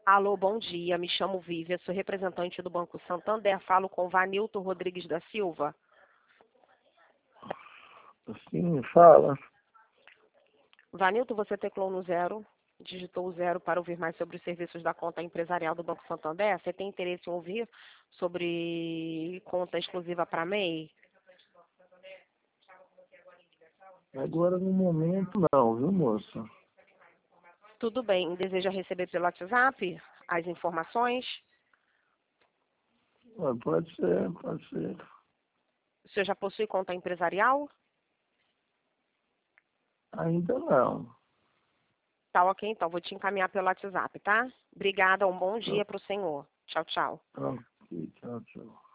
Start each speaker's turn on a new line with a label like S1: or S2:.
S1: Alô, bom dia. Me chamo Vívia, sou representante do Banco Santander. Falo com Vanilton Rodrigues da Silva.
S2: Sim, fala.
S1: Vanilton, você teclou no 0, digitou o 0 para ouvir mais sobre os serviços da conta empresarial do Banco Santander? Você tem interesse em ouvir sobre conta exclusiva para MEI?
S2: Agora no momento não, viu, moça?
S1: Tudo bem. Deseja receber pelo WhatsApp as informações?
S2: Pode ser, pode ser.
S1: O senhor já possui conta empresarial?
S2: Ainda não.
S1: Tá ok, então. Vou te encaminhar pelo WhatsApp, tá? Obrigada. Um bom
S2: Tá,
S1: dia para o senhor. Tchau, tchau.
S2: tá, ok, tchau, tchau.